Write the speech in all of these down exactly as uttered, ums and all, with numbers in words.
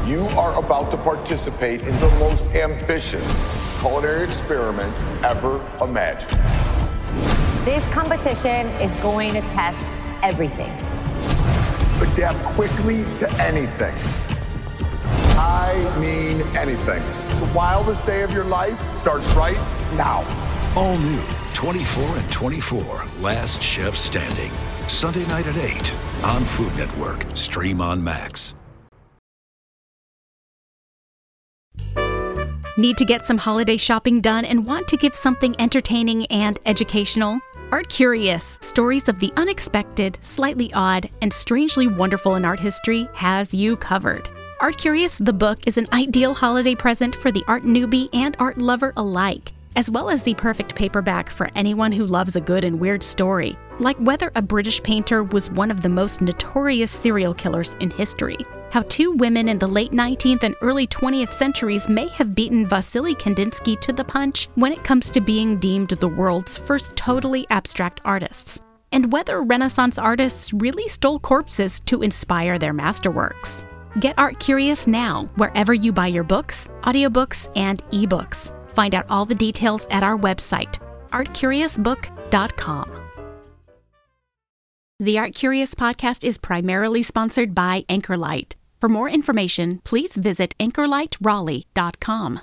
You are about to participate in the most ambitious culinary experiment ever imagined. This competition is going to test everything. Adapt quickly to anything. I mean anything. The wildest day of your life starts right now. All new, twenty-four and twenty-four, Last Chef Standing. Sunday night at eight on Food Network. Stream on Max. Need to get some holiday shopping done and want to give something entertaining and educational? Art Curious, Stories of the Unexpected, Slightly Odd, and Strangely Wonderful in Art History has you covered. Art Curious, the book, is an ideal holiday present for the art newbie and art lover alike, as well as the perfect paperback for anyone who loves a good and weird story, like whether a British painter was one of the most notorious serial killers in history, how two women in the late nineteenth and early twentieth centuries may have beaten Vasily Kandinsky to the punch when it comes to being deemed the world's first totally abstract artists, and whether Renaissance artists really stole corpses to inspire their masterworks. Get Art Curious now, wherever you buy your books, audiobooks, and ebooks. Find out all the details at our website, art curious book dot com. The Art Curious podcast is primarily sponsored by Anchorlight. For more information, please visit anchor light raleigh dot com.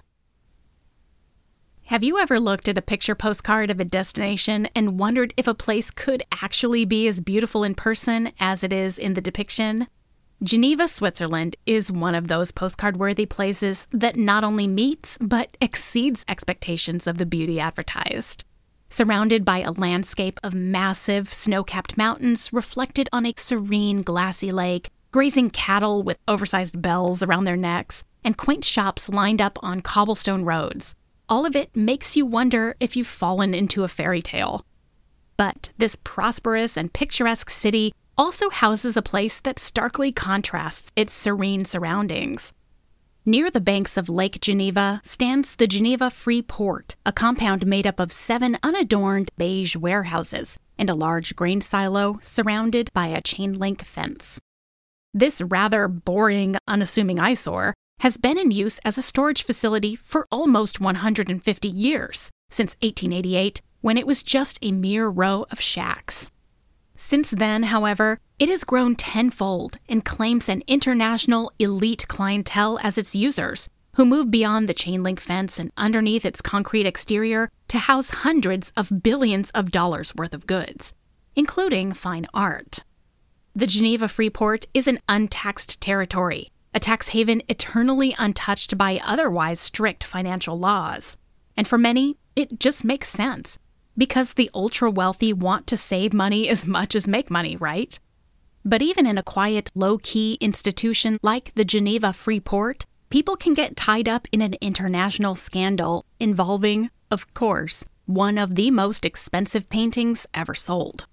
Have you ever looked at a picture postcard of a destination and wondered if a place could actually be as beautiful in person as it is in the depiction? Geneva, Switzerland is one of those postcard-worthy places that not only meets, but exceeds expectations of the beauty advertised. Surrounded by a landscape of massive, snow-capped mountains reflected on a serene, glassy lake, grazing cattle with oversized bells around their necks, and quaint shops lined up on cobblestone roads, all of it makes you wonder if you've fallen into a fairy tale. But this prosperous and picturesque city also houses a place that starkly contrasts its serene surroundings. Near the banks of Lake Geneva stands the Geneva Free Port, a compound made up of seven unadorned beige warehouses and a large grain silo surrounded by a chain-link fence. This rather boring, unassuming eyesore has been in use as a storage facility for almost one hundred fifty years, since eighteen eighty-eight, when it was just a mere row of shacks. Since then, however, it has grown tenfold and claims an international elite clientele as its users, who move beyond the chain-link fence and underneath its concrete exterior to house hundreds of billions of dollars worth of goods, including fine art. The Geneva Free Port is an untaxed territory, a tax haven eternally untouched by otherwise strict financial laws. And for many, it just makes sense. Because the ultra-wealthy want to save money as much as make money, right? But even in a quiet, low-key institution like the Geneva Free Port, people can get tied up in an international scandal involving, of course, one of the most expensive paintings ever sold.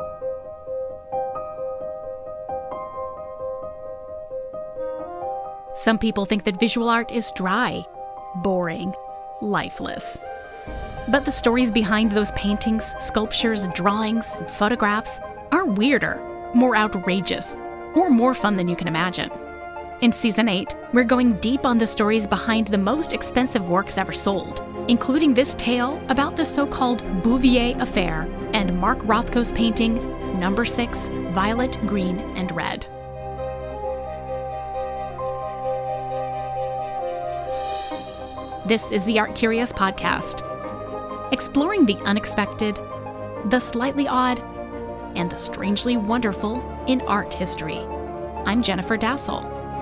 Some people think that visual art is dry, boring, lifeless. But the stories behind those paintings, sculptures, drawings, and photographs are weirder, more outrageous, or more fun than you can imagine. In Season eight, we're going deep on the stories behind the most expensive works ever sold, including this tale about the so-called Bouvier Affair and Mark Rothko's painting, Number six, Violet, Green, and Red. This is the Art Curious podcast, exploring the unexpected, the slightly odd, and the strangely wonderful in art history. I'm Jennifer Dassel.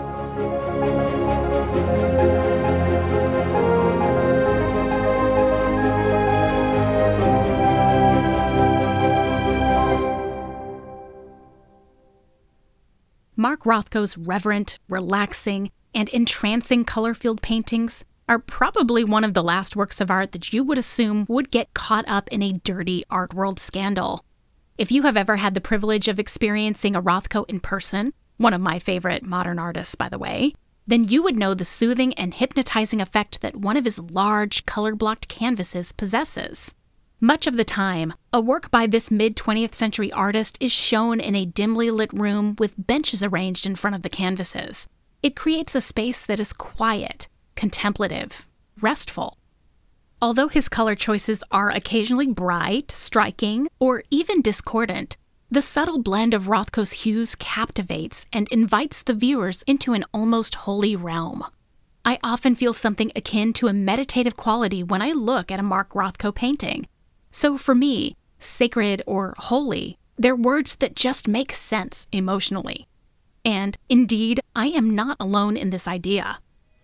Mark Rothko's reverent, relaxing, and entrancing color-filled paintings are probably one of the last works of art that you would assume would get caught up in a dirty art world scandal. If you have ever had the privilege of experiencing a Rothko in person, one of my favorite modern artists, by the way, then you would know the soothing and hypnotizing effect that one of his large, color-blocked canvases possesses. Much of the time, a work by this mid-twentieth century artist is shown in a dimly lit room with benches arranged in front of the canvases. It creates a space that is quiet, contemplative, restful. Although his color choices are occasionally bright, striking, or even discordant, the subtle blend of Rothko's hues captivates and invites the viewers into an almost holy realm. I often feel something akin to a meditative quality when I look at a Mark Rothko painting. So for me, sacred or holy, they're words that just make sense emotionally. And indeed, I am not alone in this idea.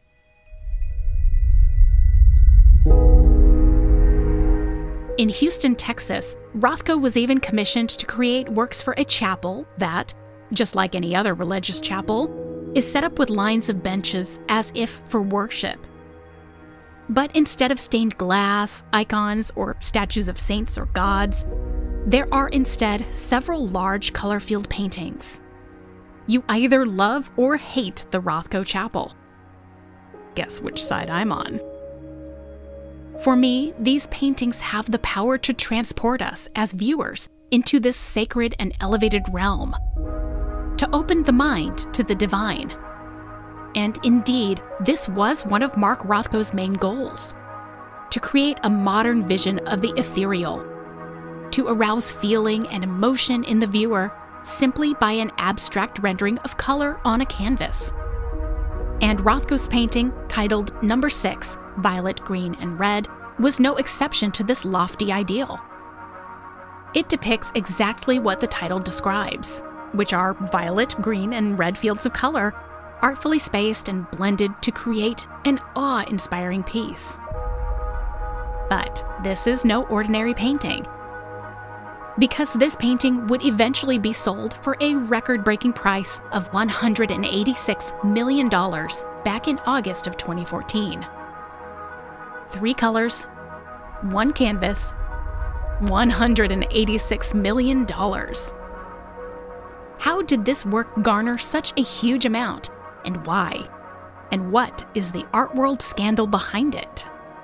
In Houston, Texas, Rothko was even commissioned to create works for a chapel that, just like any other religious chapel, is set up with lines of benches as if for worship. But instead of stained glass, icons, or statues of saints or gods, there are instead several large color-filled paintings. You either love or hate the Rothko Chapel. Guess which side I'm on. For me, these paintings have the power to transport us as viewers into this sacred and elevated realm, to open the mind to the divine. And indeed, this was one of Mark Rothko's main goals: to create a modern vision of the ethereal, to arouse feeling and emotion in the viewer simply by an abstract rendering of color on a canvas. And Rothko's painting, titled Number Six, Violet, Green, and Red, was no exception to this lofty ideal. It depicts exactly what the title describes, which are violet, green, and red fields of color, artfully spaced and blended to create an awe-inspiring piece. But this is no ordinary painting, because this painting would eventually be sold for a record-breaking price of one hundred eighty-six million dollars back in August of twenty fourteen. Three colors, one canvas, one hundred eighty-six million dollars. How did this work garner such a huge amount, and why? And what is the art world scandal behind it?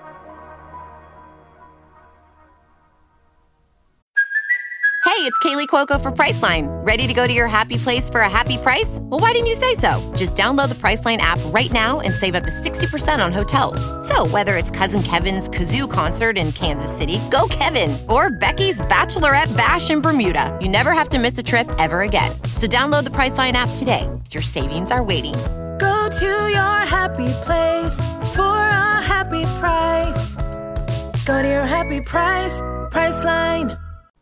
Hey, it's Kaylee Cuoco for Priceline. Ready to go to your happy place for a happy price? Well, why didn't you say so? Just download the Priceline app right now and save up to sixty percent on hotels. So whether it's Cousin Kevin's Kazoo Concert in Kansas City, go Kevin, or Becky's Bachelorette Bash in Bermuda, you never have to miss a trip ever again. So download the Priceline app today. Your savings are waiting. Go to your happy place for a happy price. Go to your happy price, Priceline.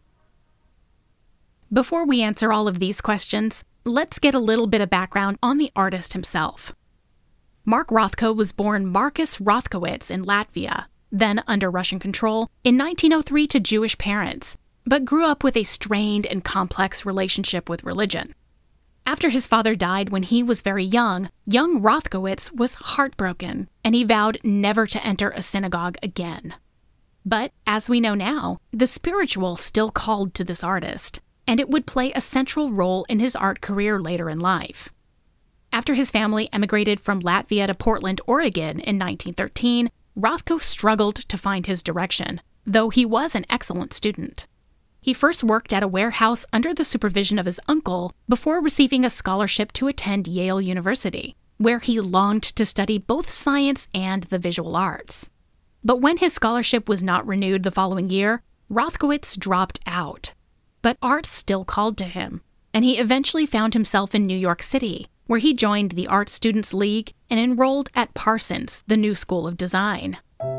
Before we answer all of these questions, let's get a little bit of background on the artist himself. Mark Rothko was born Markus Rothkowitz in Latvia, then under Russian control, in nineteen oh three to Jewish parents, but grew up with a strained and complex relationship with religion. After his father died when he was very young, young Rothkowitz was heartbroken, and he vowed never to enter a synagogue again. But, as we know now, the spiritual still called to this artist, and it would play a central role in his art career later in life. After his family emigrated from Latvia to Portland, Oregon in nineteen thirteen, Rothko struggled to find his direction, though he was an excellent student. He first worked at a warehouse under the supervision of his uncle before receiving a scholarship to attend Yale University, where he longed to study both science and the visual arts. But when his scholarship was not renewed the following year, Rothkowitz dropped out. But art still called to him, and he eventually found himself in New York City, where he joined the Art Students League and enrolled at Parsons, the New School of Design.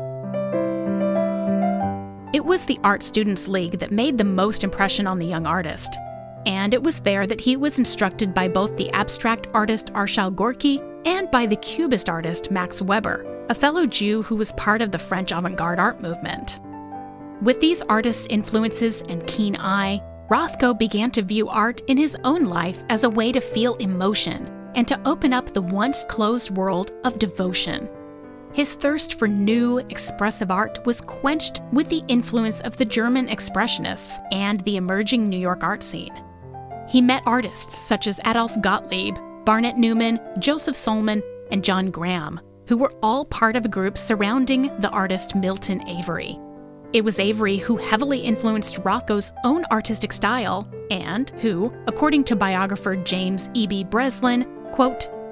It was the Art Students League that made the most impression on the young artist, and it was there that he was instructed by both the abstract artist Arshile Gorky and by the Cubist artist Max Weber, a fellow Jew who was part of the French avant-garde art movement. With these artists' influences and keen eye, Rothko began to view art in his own life as a way to feel emotion and to open up the once closed world of devotion. His thirst for new, expressive art was quenched with the influence of the German Expressionists and the emerging New York art scene. He met artists such as Adolf Gottlieb, Barnett Newman, Joseph Solman, and John Graham, who were all part of a group surrounding the artist Milton Avery. It was Avery who heavily influenced Rothko's own artistic style and who, according to biographer James E B Breslin, quote,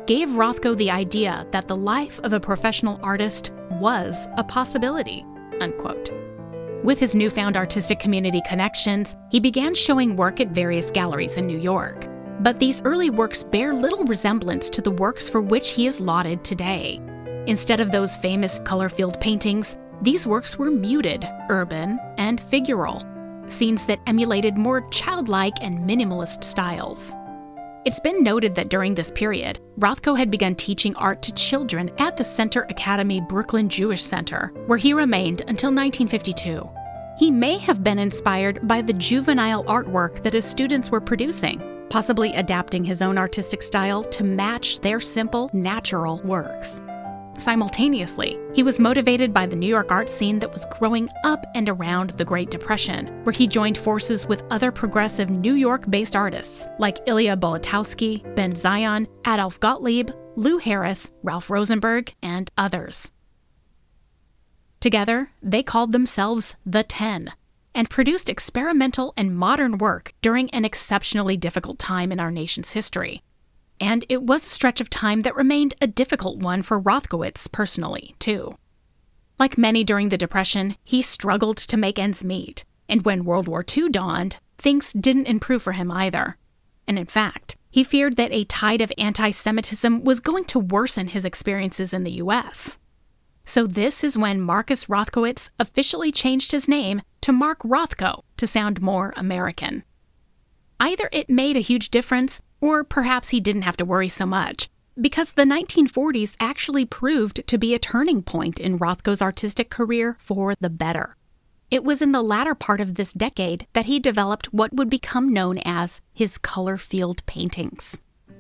gave Rothko the idea that the life of a professional artist was a possibility, unquote. With his newfound artistic community connections, he began showing work at various galleries in New York. But these early works bear little resemblance to the works for which he is lauded today. Instead of those famous color-filled paintings, these works were muted, urban, and figural, scenes that emulated more childlike and minimalist styles. It's been noted that during this period, Rothko had begun teaching art to children at the Center Academy Brooklyn Jewish Center, where he remained until nineteen fifty-two. He may have been inspired by the juvenile artwork that his students were producing, possibly adapting his own artistic style to match their simple, natural works. Simultaneously, he was motivated by the New York art scene that was growing up and around the Great Depression, where he joined forces with other progressive New York-based artists like Ilya Bolotowski, Ben Zion, Adolf Gottlieb, Lou Harris, Ralph Rosenberg, and others. Together, they called themselves The Ten, and produced experimental and modern work during an exceptionally difficult time in our nation's history. And it was a stretch of time that remained a difficult one for Rothkowitz personally, too. Like many during the Depression, he struggled to make ends meet, and when World War Two dawned, things didn't improve for him either. And in fact, he feared that a tide of anti-Semitism was going to worsen his experiences in the U S. So this is when Marcus Rothkowitz officially changed his name to Mark Rothko to sound more American. Either it made a huge difference, or perhaps he didn't have to worry so much, because the nineteen forties actually proved to be a turning point in Rothko's artistic career for the better. It was in the latter part of this decade that he developed what would become known as his color-field paintings.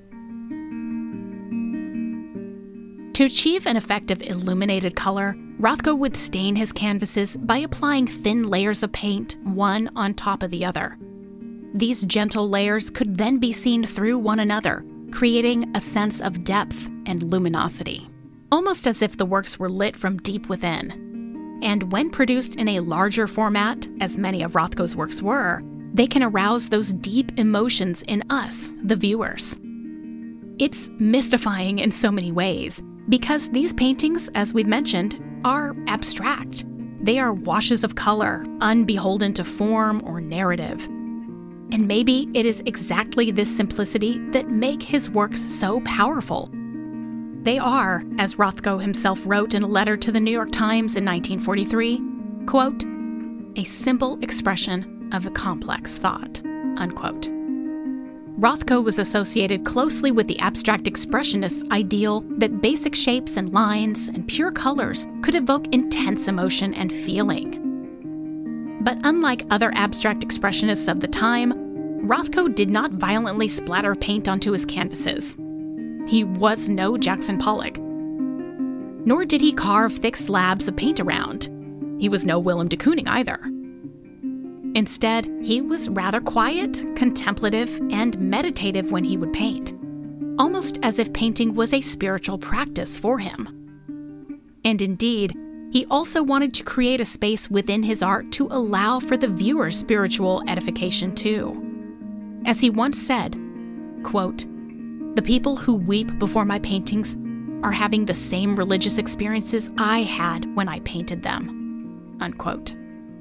To achieve an effect of illuminated color, Rothko would stain his canvases by applying thin layers of paint, one on top of the other. These gentle layers could then be seen through one another, creating a sense of depth and luminosity, almost as if the works were lit from deep within. And when produced in a larger format, as many of Rothko's works were, they can arouse those deep emotions in us, the viewers. It's mystifying in so many ways, because these paintings, as we've mentioned, are abstract. They are washes of color, unbeholden to form or narrative. And maybe it is exactly this simplicity that make his works so powerful. They are, as Rothko himself wrote in a letter to the New York Times in nineteen forty-three, quote, "a simple expression of a complex thought," unquote. Rothko was associated closely with the abstract expressionist's ideal that basic shapes and lines and pure colors could evoke intense emotion and feeling. But unlike other abstract expressionists of the time, Rothko did not violently splatter paint onto his canvases. He was no Jackson Pollock. Nor did he carve thick slabs of paint around. He was no Willem de Kooning either. Instead, he was rather quiet, contemplative, and meditative when he would paint, almost as if painting was a spiritual practice for him. And indeed, he also wanted to create a space within his art to allow for the viewer's spiritual edification too. As he once said, quote, "The people who weep before my paintings are having the same religious experiences I had when I painted them," unquote.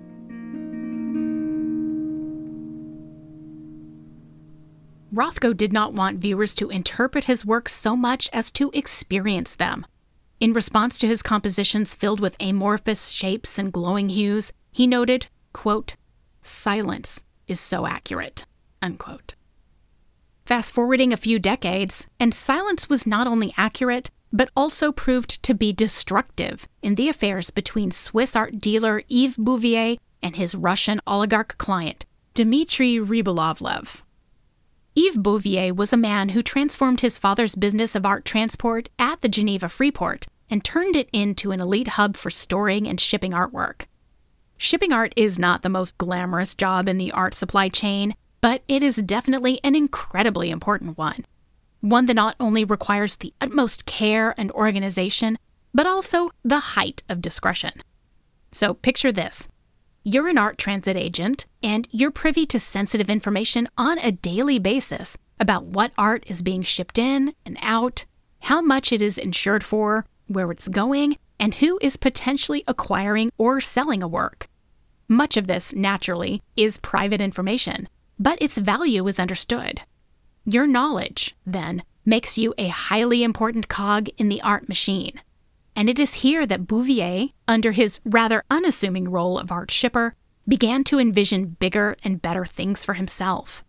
Rothko did not want viewers to interpret his works so much as to experience them. In response to his compositions filled with amorphous shapes and glowing hues, he noted, quote, "Silence is so accurate," unquote. Fast forwarding a few decades, and silence was not only accurate, but also proved to be destructive in the affairs between Swiss art dealer Yves Bouvier and his Russian oligarch client, Dmitry Rybolovlev. Yves Bouvier was a man who transformed his father's business of art transport at the Geneva Freeport and turned it into an elite hub for storing and shipping artwork. Shipping art is not the most glamorous job in the art supply chain, but it is definitely an incredibly important one. One that not only requires the utmost care and organization, but also the height of discretion. So picture this. You're an art transit agent, and you're privy to sensitive information on a daily basis about what art is being shipped in and out, how much it is insured for, where it's going, and who is potentially acquiring or selling a work. Much of this, naturally, is private information, but its value is understood. Your knowledge, then, makes you a highly important cog in the art machine. And it is here that Bouvier, under his rather unassuming role of art shipper, began to envision bigger and better things for himself.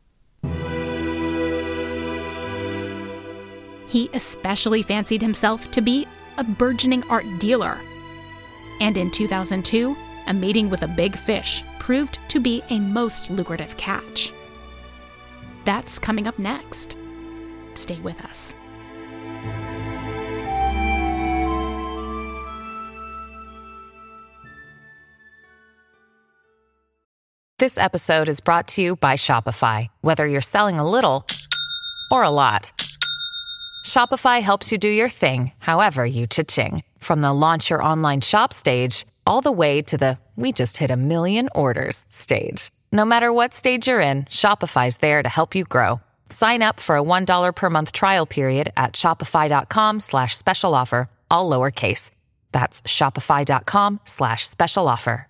He especially fancied himself to be a burgeoning art dealer. And in two thousand two, a meeting with a big fish proved to be a most lucrative catch. That's coming up next. Stay with us. This episode is brought to you by Shopify. Whether you're selling a little or a lot, Shopify helps you do your thing, however you cha-ching. From the launch your online shop stage, all the way to the we just hit a million orders stage. No matter what stage you're in, Shopify's there to help you grow. Sign up for a one dollar per month trial period at shopify.com slash special offer, all lowercase. That's shopify.com slash special offer.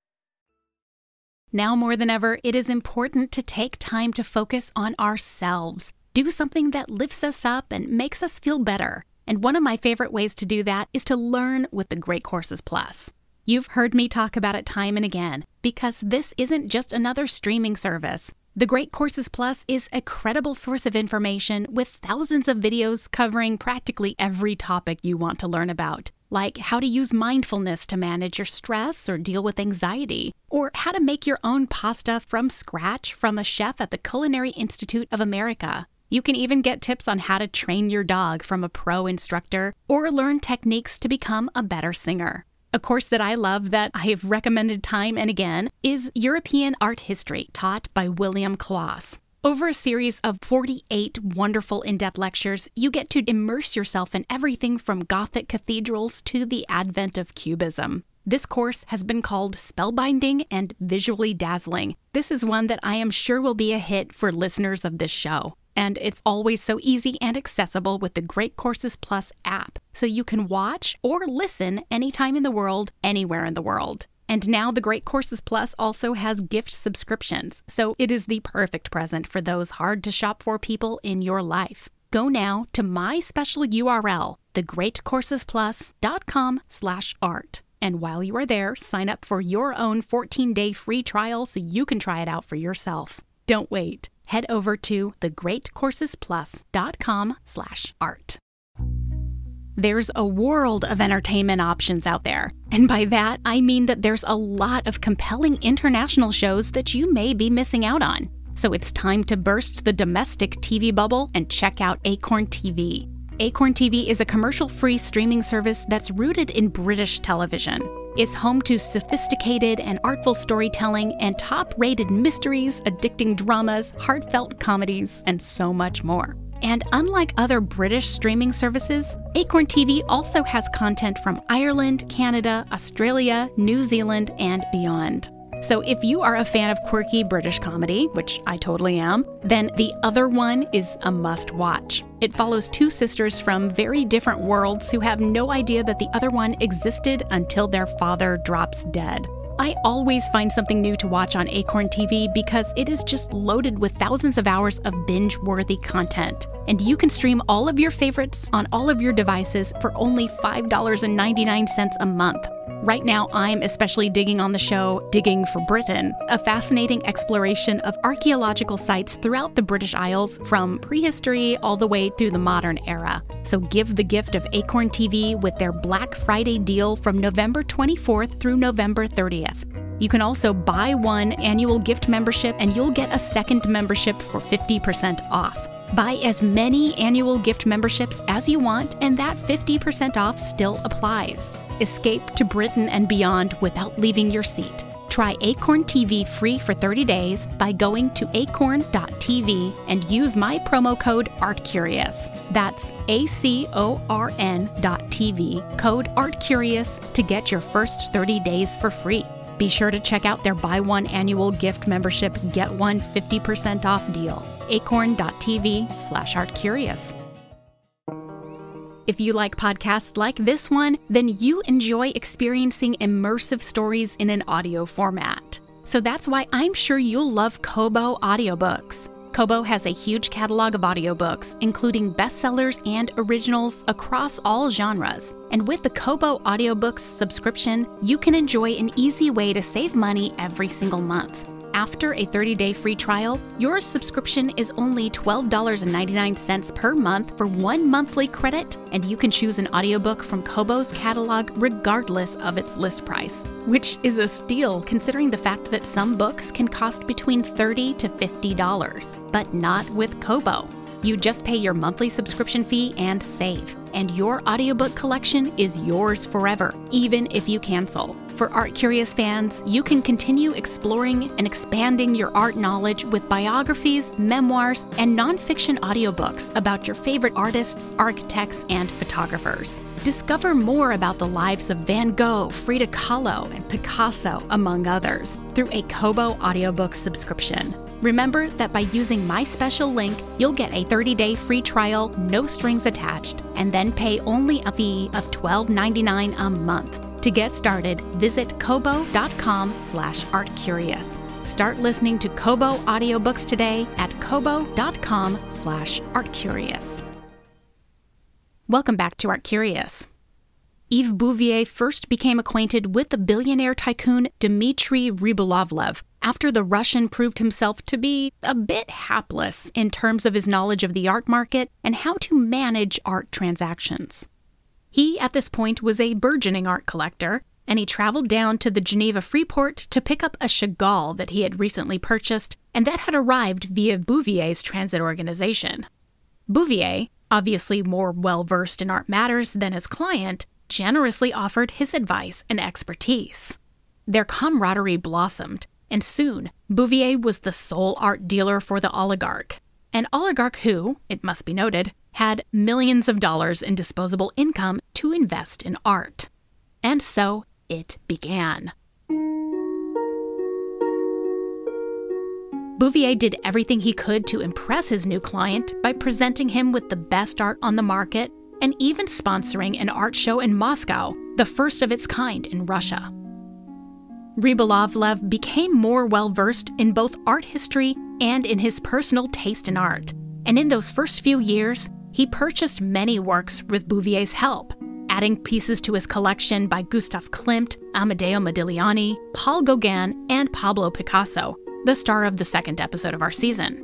Now more than ever, it is important to take time to focus on ourselves. Do something that lifts us up and makes us feel better. And one of my favorite ways to do that is to learn with the Great Courses Plus. You've heard me talk about it time and again, because this isn't just another streaming service. The Great Courses Plus is a credible source of information with thousands of videos covering practically every topic you want to learn about, like how to use mindfulness to manage your stress or deal with anxiety, or how to make your own pasta from scratch from a chef at the Culinary Institute of America. You can even get tips on how to train your dog from a pro instructor, or learn techniques to become a better singer. A course that I love that I have recommended time and again is European Art History, taught by William Klaus. Over a series of forty-eight wonderful in-depth lectures, you get to immerse yourself in everything from Gothic cathedrals to the advent of Cubism. This course has been called spellbinding and visually dazzling. This is one that I am sure will be a hit for listeners of this show. And it's always so easy and accessible with the Great Courses Plus app, so you can watch or listen anytime in the world, anywhere in the world. And now the Great Courses Plus also has gift subscriptions, so it is the perfect present for those hard-to-shop-for people in your life. Go now to my special U R L, thegreatcoursesplus.com slash art. And while you are there, sign up for your own fourteen-day free trial so you can try it out for yourself. Don't wait. Head over to thegreatcoursesplus.com slash art. There's a world of entertainment options out there. And by that, I mean that there's a lot of compelling international shows that you may be missing out on. So it's time to burst the domestic T V bubble and check out Acorn T V. Acorn T V is a commercial-free streaming service that's rooted in British television. It's home to sophisticated and artful storytelling and top-rated mysteries, addicting dramas, heartfelt comedies, and so much more. And unlike other British streaming services, Acorn T V also has content from Ireland, Canada, Australia, New Zealand, and beyond. So if you are a fan of quirky British comedy, which I totally am, then The Other One is a must-watch. It follows two sisters from very different worlds who have no idea that the other one existed until their father drops dead. I always find something new to watch on Acorn T V because it is just loaded with thousands of hours of binge-worthy content. And you can stream all of your favorites on all of your devices for only five dollars and ninety-nine cents a month. Right now, I'm especially digging on the show Digging for Britain, a fascinating exploration of archaeological sites throughout the British Isles from prehistory all the way to the modern era. So give the gift of Acorn T V with their Black Friday deal from November twenty-fourth through November thirtieth. You can also buy one annual gift membership and you'll get a second membership for fifty percent off. Buy as many annual gift memberships as you want, and that fifty percent off still applies. Escape to Britain and beyond without leaving your seat. Try Acorn T V free for thirty days by going to acorn dot t v and use my promo code ARTCurious. That's A C O R N dot T V, code ARTCurious to get your first thirty days for free. Be sure to check out their buy one annual gift membership, get one fifty percent off deal. acorn dot t v slash ArtCurious. If you like podcasts like this one, then you enjoy experiencing immersive stories in an audio format. So that's why I'm sure you'll love Kobo audiobooks. Kobo has a huge catalog of audiobooks, including bestsellers and originals across all genres. And with the Kobo Audiobooks subscription, you can enjoy an easy way to save money every single month. After a thirty-day free trial, your subscription is only twelve dollars and ninety-nine cents per month for one monthly credit, and you can choose an audiobook from Kobo's catalog regardless of its list price, which is a steal considering the fact that some books can cost between thirty to fifty dollars, but not with Kobo. You just pay your monthly subscription fee and save, and your audiobook collection is yours forever, even if you cancel. For art-curious fans, you can continue exploring and expanding your art knowledge with biographies, memoirs, and nonfiction audiobooks about your favorite artists, architects, and photographers. Discover more about the lives of Van Gogh, Frida Kahlo, and Picasso, among others, through a Kobo audiobook subscription. Remember that by using my special link, you'll get a thirty-day free trial, no strings attached, and then pay only a fee of twelve dollars and ninety-nine cents a month. To get started, visit kobo.com slash artcurious. Start listening to Kobo audiobooks today at kobo.com slash artcurious. Welcome back to Art Curious. Yves Bouvier first became acquainted with the billionaire tycoon Dmitry Rybolovlev after the Russian proved himself to be a bit hapless in terms of his knowledge of the art market and how to manage art transactions. He, at this point, was a burgeoning art collector, and he traveled down to the Geneva Freeport to pick up a Chagall that he had recently purchased and that had arrived via Bouvier's transit organization. Bouvier, obviously more well-versed in art matters than his client, generously offered his advice and expertise. Their camaraderie blossomed, and soon Bouvier was the sole art dealer for the oligarch, an oligarch who, it must be noted, had millions of dollars in disposable income to invest in art. And so it began. Bouvier did everything he could to impress his new client by presenting him with the best art on the market and even sponsoring an art show in Moscow, the first of its kind in Russia. Rybolovlev became more well-versed in both art history and in his personal taste in art, and in those first few years, he purchased many works with Bouvier's help, adding pieces to his collection by Gustav Klimt, Amedeo Modigliani, Paul Gauguin, and Pablo Picasso, the star of the second episode of our season.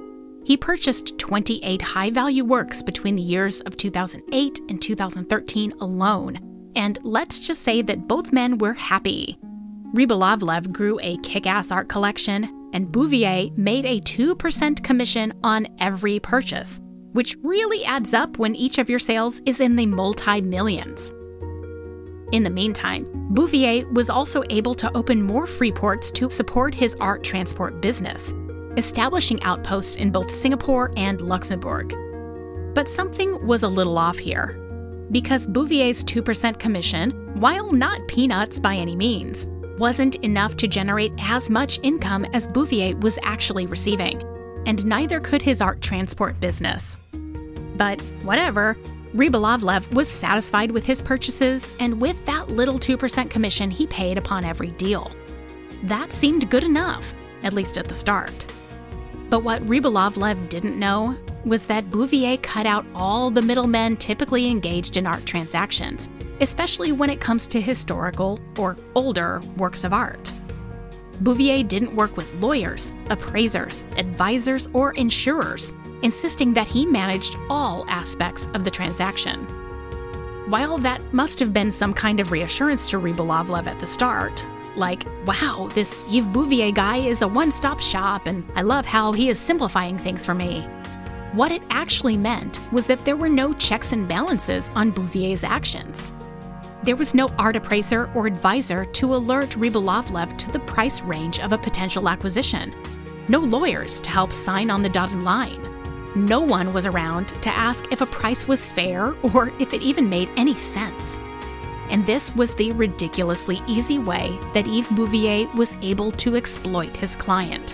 He purchased twenty-eight high-value works between the years of two thousand eight and two thousand thirteen alone, and let's just say that both men were happy. Rybolovlev grew a kick-ass art collection, and Bouvier made a two percent commission on every purchase, which really adds up when each of your sales is in the multi-millions. In the meantime, Bouvier was also able to open more free ports to support his art transport business, establishing outposts in both Singapore and Luxembourg. But something was a little off here, because Bouvier's two percent commission, while not peanuts by any means, wasn't enough to generate as much income as Bouvier was actually receiving, and neither could his art transport business. But whatever, Rybolovlev was satisfied with his purchases, and with that little two percent commission he paid upon every deal. That seemed good enough, at least at the start. But what Rybolovlev didn't know was that Bouvier cut out all the middlemen typically engaged in art transactions, especially when it comes to historical or older works of art. Bouvier didn't work with lawyers, appraisers, advisors, or insurers, insisting that he managed all aspects of the transaction. While that must have been some kind of reassurance to Rybolovlev at the start, like, wow, this Yves Bouvier guy is a one-stop shop and I love how he is simplifying things for me. What it actually meant was that there were no checks and balances on Bouvier's actions. There was no art appraiser or advisor to alert Rybolovlev to the price range of a potential acquisition. No lawyers to help sign on the dotted line. No one was around to ask if a price was fair or if it even made any sense. And this was the ridiculously easy way that Yves Bouvier was able to exploit his client.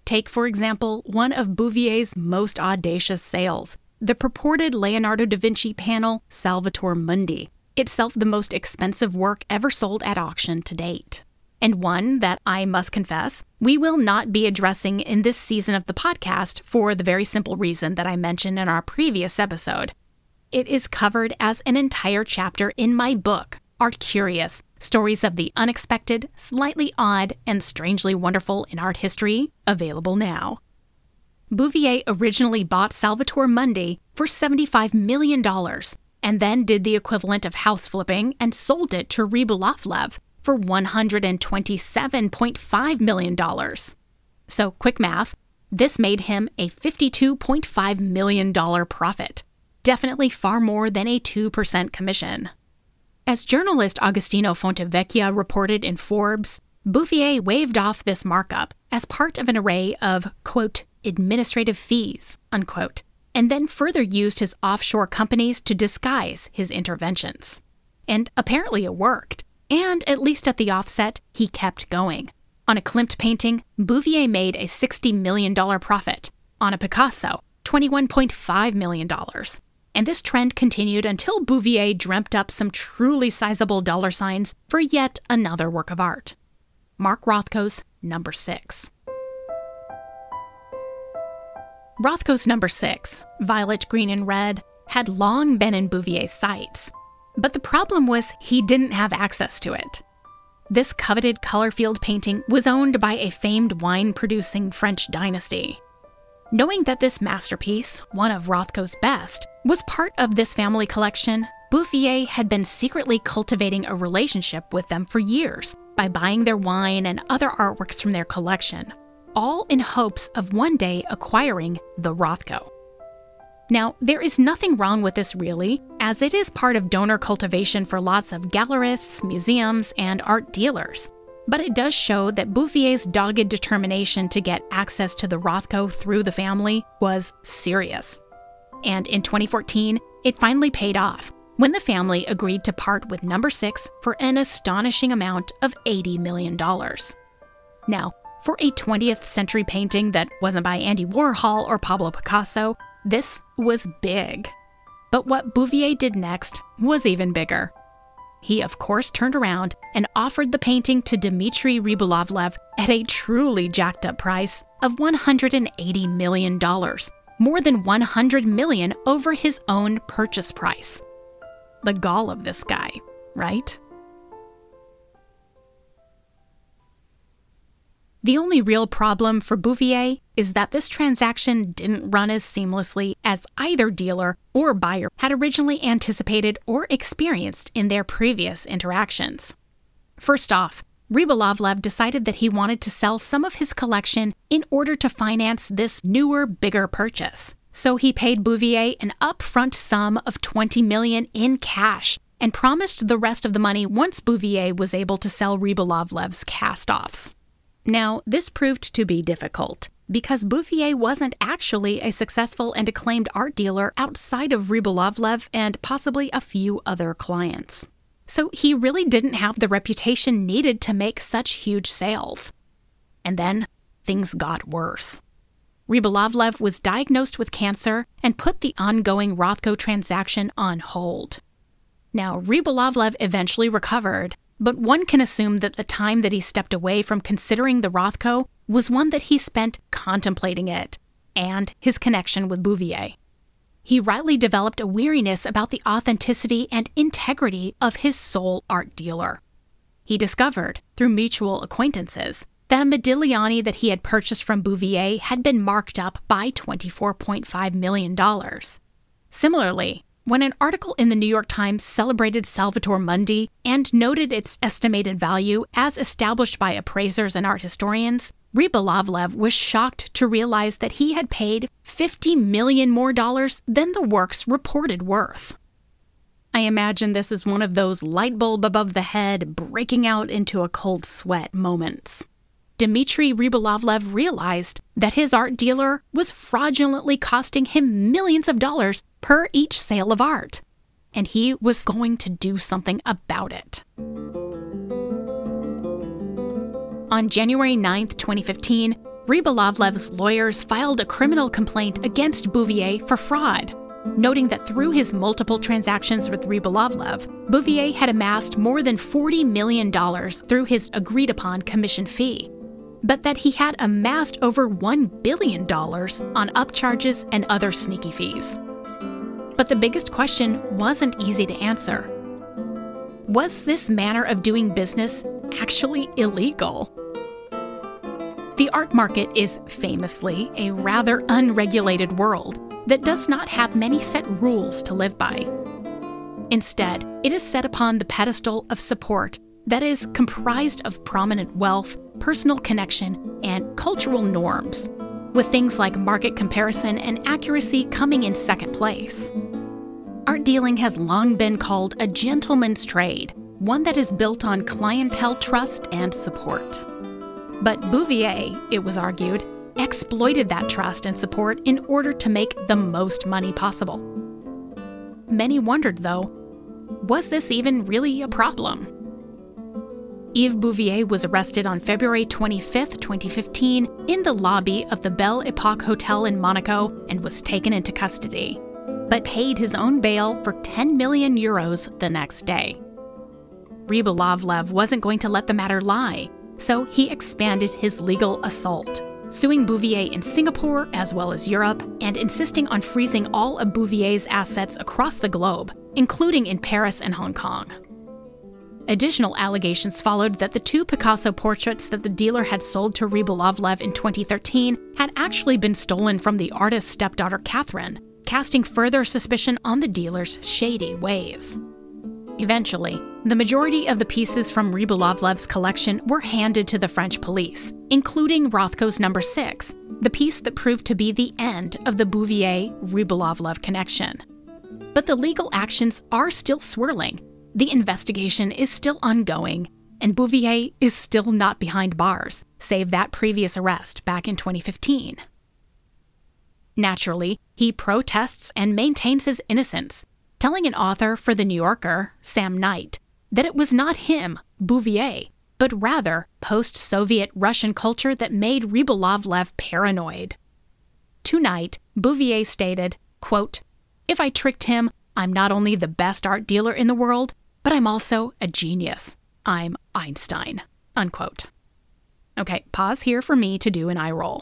Take, for example, one of Bouvier's most audacious sales, the purported Leonardo da Vinci panel Salvator Mundi, itself the most expensive work ever sold at auction to date. And one that, I must confess, we will not be addressing in this season of the podcast for the very simple reason that I mentioned in our previous episode. It is covered as an entire chapter in my book, Art Curious, Stories of the Unexpected, Slightly Odd, and Strangely Wonderful in Art History, available now. Bouvier originally bought Salvator Mundi for seventy-five million dollars, and then did the equivalent of house flipping and sold it to Rybolovlev for one hundred twenty-seven point five million dollars. So, quick math, this made him a fifty-two point five million dollars profit, definitely far more than a two percent commission. As journalist Agostino Fontevecchia reported in Forbes, Bouvier waved off this markup as part of an array of, quote, administrative fees, unquote, and then further used his offshore companies to disguise his interventions. And apparently it worked, and at least at the offset, he kept going. On a Klimt painting, Bouvier made a sixty million dollars profit. On a Picasso, twenty-one point five million dollars. And this trend continued until Bouvier dreamt up some truly sizable dollar signs for yet another work of art. Mark Rothko's Number Six. Rothko's Number Six, violet, green, and red, had long been in Bouvier's sights. But the problem was he didn't have access to it. This coveted color-field painting was owned by a famed wine-producing French dynasty. Knowing that this masterpiece, one of Rothko's best, was part of this family collection, Bouvier had been secretly cultivating a relationship with them for years by buying their wine and other artworks from their collection, all in hopes of one day acquiring the Rothko. Now, there is nothing wrong with this really, as it is part of donor cultivation for lots of gallerists, museums, and art dealers. But it does show that Bouvier's dogged determination to get access to the Rothko through the family was serious. And in twenty fourteen, it finally paid off when the family agreed to part with Number Six for an astonishing amount of eighty million dollars. Now, for a twentieth century painting that wasn't by Andy Warhol or Pablo Picasso, this was big. But what Bouvier did next was even bigger. He, of course, turned around and offered the painting to Dmitry Rybolovlev at a truly jacked-up price of one hundred eighty million dollars, more than one hundred million dollars over his own purchase price. The gall of this guy, right? The only real problem for Bouvier is that this transaction didn't run as seamlessly as either dealer or buyer had originally anticipated or experienced in their previous interactions. First off, Rybolovlev decided that he wanted to sell some of his collection in order to finance this newer, bigger purchase. So he paid Bouvier an upfront sum of twenty million dollars in cash and promised the rest of the money once Bouvier was able to sell Rybolovlev's cast-offs. Now, this proved to be difficult, because Bouvier wasn't actually a successful and acclaimed art dealer outside of Rybolovlev and possibly a few other clients. So he really didn't have the reputation needed to make such huge sales. And then, things got worse. Rybolovlev was diagnosed with cancer and put the ongoing Rothko transaction on hold. Now, Rybolovlev eventually recovered, but one can assume that the time that he stepped away from considering the Rothko was one that he spent contemplating it, and his connection with Bouvier. He rightly developed a weariness about the authenticity and integrity of his sole art dealer. He discovered, through mutual acquaintances, that a Modigliani that he had purchased from Bouvier had been marked up by twenty-four point five million dollars. Similarly, when an article in the New York Times celebrated Salvator Mundi and noted its estimated value as established by appraisers and art historians, Rybolovlev was shocked to realize that he had paid fifty million dollars more dollars than the work's reported worth. I imagine this is one of those light bulb above the head, breaking out into a cold sweat moments. Dmitry Rybolovlev realized that his art dealer was fraudulently costing him millions of dollars per each sale of art, and he was going to do something about it. On January ninth, twenty fifteen, Rybolovlev's lawyers filed a criminal complaint against Bouvier for fraud, noting that through his multiple transactions with Rybolovlev, Bouvier had amassed more than forty million dollars through his agreed-upon commission fee, but that he had amassed over one billion dollars on upcharges and other sneaky fees. But the biggest question wasn't easy to answer. Was this manner of doing business actually illegal? The art market is famously a rather unregulated world that does not have many set rules to live by. Instead, it is set upon the pedestal of support that is comprised of prominent wealth, personal connection, and cultural norms, with things like market comparison and accuracy coming in second place. Art dealing has long been called a gentleman's trade, one that is built on clientele trust and support. But Bouvier, it was argued, exploited that trust and support in order to make the most money possible. Many wondered, though, was this even really a problem? Yves Bouvier was arrested on February twenty-fifth, twenty fifteen, in the lobby of the Belle Epoque Hotel in Monaco and was taken into custody, but paid his own bail for ten million euros the next day. Rybolovlev wasn't going to let the matter lie, so he expanded his legal assault, suing Bouvier in Singapore as well as Europe, and insisting on freezing all of Bouvier's assets across the globe, including in Paris and Hong Kong. Additional allegations followed that the two Picasso portraits that the dealer had sold to Rybolovlev in twenty thirteen had actually been stolen from the artist's stepdaughter Catherine, casting further suspicion on the dealer's shady ways. Eventually, the majority of the pieces from Rybolovlev's collection were handed to the French police, including Rothko's number six, the piece that proved to be the end of the Bouvier-Rybolovlev connection. But the legal actions are still swirling, the investigation is still ongoing, and Bouvier is still not behind bars, save that previous arrest back in twenty fifteen. Naturally, he protests and maintains his innocence, telling an author for The New Yorker, Sam Knight, that it was not him, Bouvier, but rather post-Soviet Russian culture that made Rybolovlev paranoid. To Knight, Bouvier stated, quote, "If I tricked him, I'm not only the best art dealer in the world, but I'm also a genius. I'm Einstein," unquote. Okay, pause here for me to do an eye roll.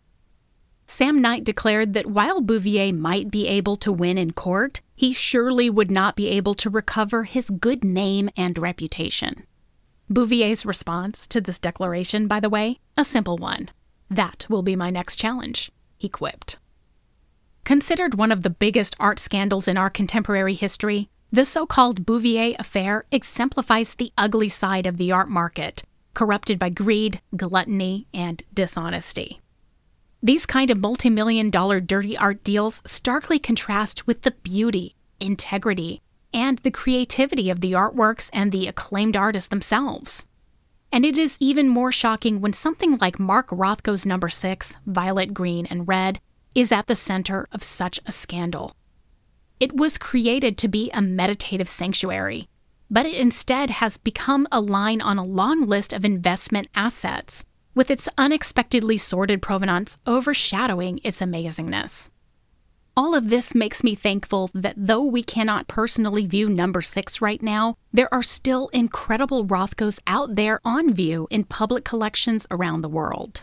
Sam Knight declared that while Bouvier might be able to win in court, he surely would not be able to recover his good name and reputation. Bouvier's response to this declaration, by the way, a simple one. "That will be my next challenge," he quipped. Considered one of the biggest art scandals in our contemporary history, the so-called Bouvier affair exemplifies the ugly side of the art market, corrupted by greed, gluttony, and dishonesty. These kind of multi-million dollar dirty art deals starkly contrast with the beauty, integrity, and the creativity of the artworks and the acclaimed artists themselves. And it is even more shocking when something like Mark Rothko's number six, Violet, Green, and Red, is at the center of such a scandal. It was created to be a meditative sanctuary, but it instead has become a line on a long list of investment assets, with its unexpectedly sordid provenance overshadowing its amazingness. All of this makes me thankful that though we cannot personally view number six right now, there are still incredible Rothkos out there on view in public collections around the world.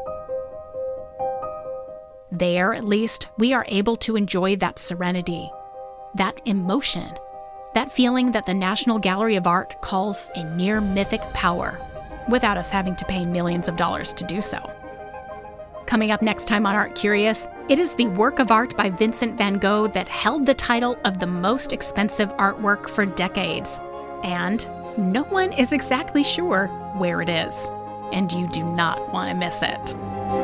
There, at least, we are able to enjoy that serenity, that emotion, that feeling that the National Gallery of Art calls a near-mythic power, without us having to pay millions of dollars to do so. Coming up next time on Art Curious, it is the work of art by Vincent van Gogh that held the title of the most expensive artwork for decades. And no one is exactly sure where it is. And you do not want to miss it.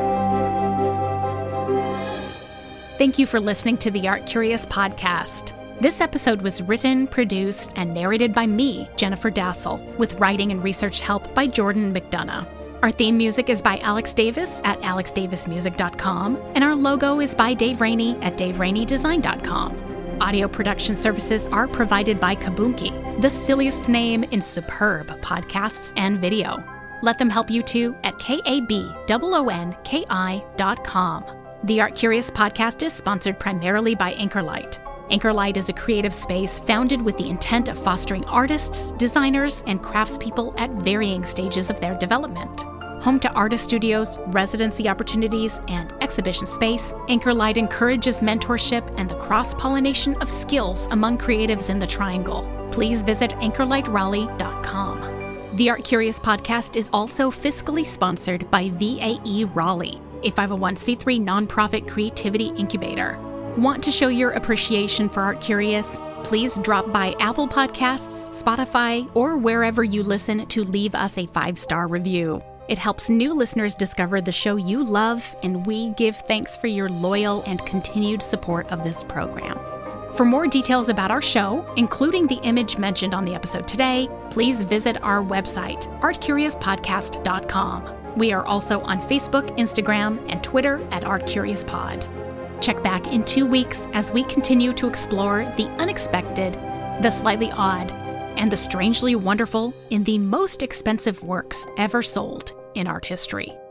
Thank you for listening to the Art Curious podcast. This episode was written, produced, and narrated by me, Jennifer Dassel, with writing and research help by Jordan McDonough. Our theme music is by Alex Davis at alex davis music dot com, and our logo is by Dave Rainey at dave rainey design dot com. Audio production services are provided by Kabunki, the silliest name in superb podcasts and video. Let them help you too at K A B O O N K I dot com. The Art Curious podcast is sponsored primarily by Anchorlight. Anchorlight is a creative space founded with the intent of fostering artists, designers, and craftspeople at varying stages of their development. Home to artist studios, residency opportunities, and exhibition space, Anchorlight encourages mentorship and the cross-pollination of skills among creatives in the Triangle. Please visit anchor light raleigh dot com. The Art Curious podcast is also fiscally sponsored by V A E Raleigh, a five oh one c three nonprofit creativity incubator. Want to show your appreciation for Art Curious? Please drop by Apple Podcasts, Spotify, or wherever you listen to leave us a five-star review. It helps new listeners discover the show you love, and we give thanks for your loyal and continued support of this program. For more details about our show, including the image mentioned on the episode today, please visit our website, art curious podcast dot com. We are also on Facebook, Instagram, and Twitter at Art Curious Pod. Check back in two weeks as we continue to explore the unexpected, the slightly odd, and the strangely wonderful in the most expensive works ever sold in art history.